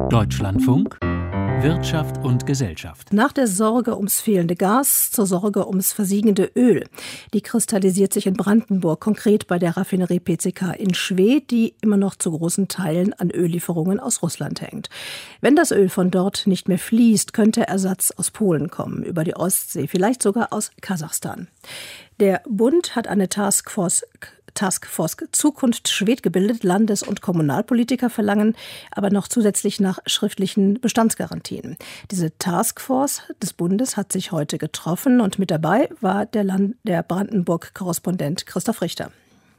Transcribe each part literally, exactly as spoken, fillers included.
Deutschlandfunk Wirtschaft und Gesellschaft. Nach der Sorge ums fehlende Gas zur Sorge ums versiegende Öl. Die kristallisiert sich in Brandenburg, konkret bei der Raffinerie P C K in Schwedt, die immer noch zu großen Teilen an Öllieferungen aus Russland hängt. Wenn das Öl von dort nicht mehr fließt, könnte Ersatz aus Polen kommen, über die Ostsee, vielleicht sogar aus Kasachstan. Der Bund hat eine Taskforce Taskforce Zukunft Schwedt gebildet. Landes- und Kommunalpolitiker verlangen aber noch zusätzlich nach schriftlichen Bestandsgarantien. Diese Taskforce des Bundes hat sich heute getroffen und mit dabei war der, Land- der Brandenburg-Korrespondent Christoph Richter.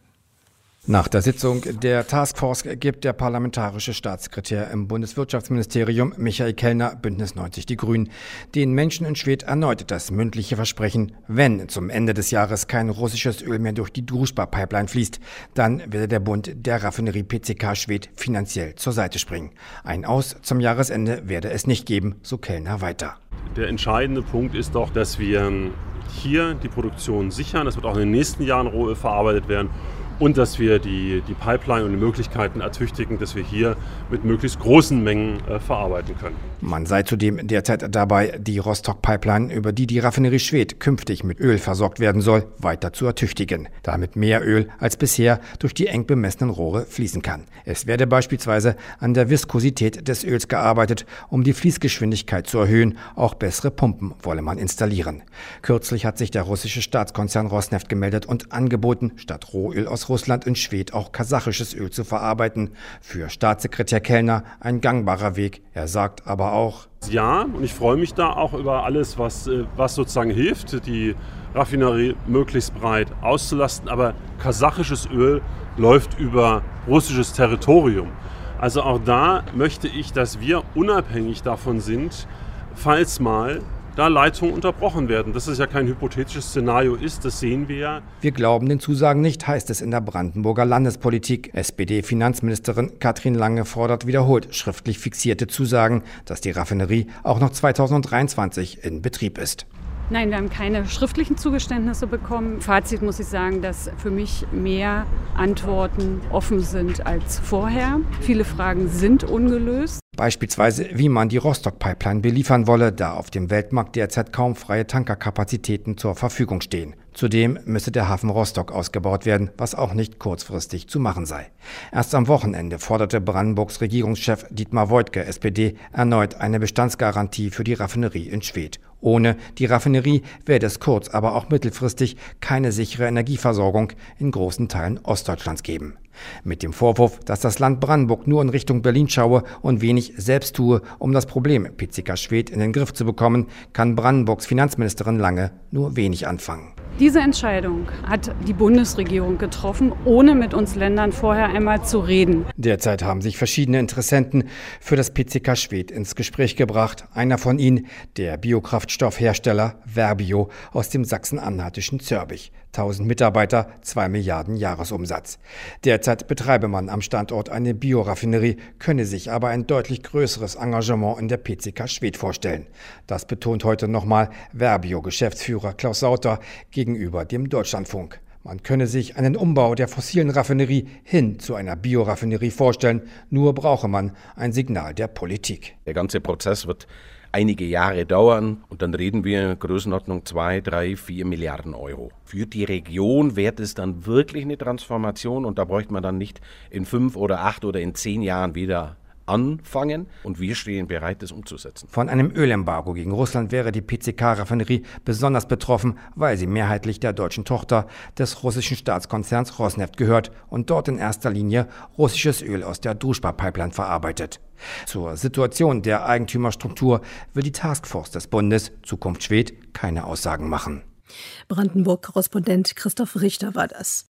Nach der Sitzung der Taskforce gibt der parlamentarische Staatssekretär im Bundeswirtschaftsministerium Michael Kellner, Bündnis neunzig Die Grünen, den Menschen in Schwedt erneut das mündliche Versprechen, wenn zum Ende des Jahres kein russisches Öl mehr durch die Družba-Pipeline fließt, dann werde der Bund der Raffinerie P C K Schwedt finanziell zur Seite springen. Ein Aus zum Jahresende werde es nicht geben, so Kellner weiter. Der entscheidende Punkt ist doch, dass wir hier die Produktion sichern. Das wird auch in den nächsten Jahren Rohöl verarbeitet werden. Und dass wir die, die Pipeline und die Möglichkeiten ertüchtigen, dass wir hier mit möglichst großen Mengen äh, verarbeiten können. Man sei zudem derzeit dabei, die Rostock-Pipeline, über die die Raffinerie Schwedt künftig mit Öl versorgt werden soll, weiter zu ertüchtigen, damit mehr Öl als bisher durch die eng bemessenen Rohre fließen kann. Es werde beispielsweise an der Viskosität des Öls gearbeitet, um die Fließgeschwindigkeit zu erhöhen. Auch bessere Pumpen wolle man installieren. Kürzlich hat sich der russische Staatskonzern Rosneft gemeldet und angeboten, statt Rohöl aus Russland in Schwedt auch kasachisches Öl zu verarbeiten. Für Staatssekretär Kellner ein gangbarer Weg. Er sagt aber auch: Ja, und ich freue mich da auch über alles, was, was sozusagen hilft, die Raffinerie möglichst breit auszulasten. Aber kasachisches Öl läuft über russisches Territorium. Also auch da möchte ich, dass wir unabhängig davon sind, falls mal da Leitungen unterbrochen werden. Dass es ja kein hypothetisches Szenario ist, das sehen wir ja. Wir glauben den Zusagen nicht, heißt es in der Brandenburger Landespolitik. S P D-Finanzministerin Katrin Lange fordert wiederholt schriftlich fixierte Zusagen, dass die Raffinerie auch noch zweitausenddreiundzwanzig in Betrieb ist. Nein, wir haben keine schriftlichen Zugeständnisse bekommen. Fazit muss ich sagen, dass für mich mehr Antworten offen sind als vorher. Viele Fragen sind ungelöst. Beispielsweise, wie man die Rostock-Pipeline beliefern wolle, da auf dem Weltmarkt derzeit kaum freie Tankerkapazitäten zur Verfügung stehen. Zudem müsse der Hafen Rostock ausgebaut werden, was auch nicht kurzfristig zu machen sei. Erst am Wochenende forderte Brandenburgs Regierungschef Dietmar Woidke, S P D, erneut eine Bestandsgarantie für die Raffinerie in Schwedt. Ohne die Raffinerie werde es kurz-, aber auch mittelfristig keine sichere Energieversorgung in großen Teilen Ostdeutschlands geben. Mit dem Vorwurf, dass das Land Brandenburg nur in Richtung Berlin schaue und wenig selbst tue, um das Problem P C K Schwedt in den Griff zu bekommen, kann Brandenburgs Finanzministerin Lange nur wenig anfangen. Diese Entscheidung hat die Bundesregierung getroffen, ohne mit uns Ländern vorher einmal zu reden. Derzeit haben sich verschiedene Interessenten für das P C K Schwedt ins Gespräch gebracht. Einer von ihnen, der Biokraftstoffhersteller Verbio aus dem sachsen-anhaltischen Zörbich. tausend Mitarbeiter, zwei Milliarden Jahresumsatz. Derzeit betreibe man am Standort eine Bioraffinerie, könne sich aber ein deutlich größeres Engagement in der P C K Schwedt vorstellen. Das betont heute nochmal Verbio-Geschäftsführer Klaus Sauter gegenüber dem Deutschlandfunk. Man könne sich einen Umbau der fossilen Raffinerie hin zu einer Bioraffinerie vorstellen, nur brauche man ein Signal der Politik. Der ganze Prozess wird einige Jahre dauern und dann reden wir Größenordnung zwei, drei, vier Milliarden Euro. Für die Region wäre es dann wirklich eine Transformation und da bräuchte man dann nicht in fünf oder acht oder in zehn Jahren wieder anfangen und wir stehen bereit, das umzusetzen. Von einem Ölembargo gegen Russland wäre die P C K-Raffinerie besonders betroffen, weil sie mehrheitlich der deutschen Tochter des russischen Staatskonzerns Rosneft gehört und dort in erster Linie russisches Öl aus der Družba-Pipeline verarbeitet. Zur Situation der Eigentümerstruktur will die Taskforce des Bundes Zukunft Schwedt keine Aussagen machen. Brandenburg-Korrespondent Christoph Richter war das.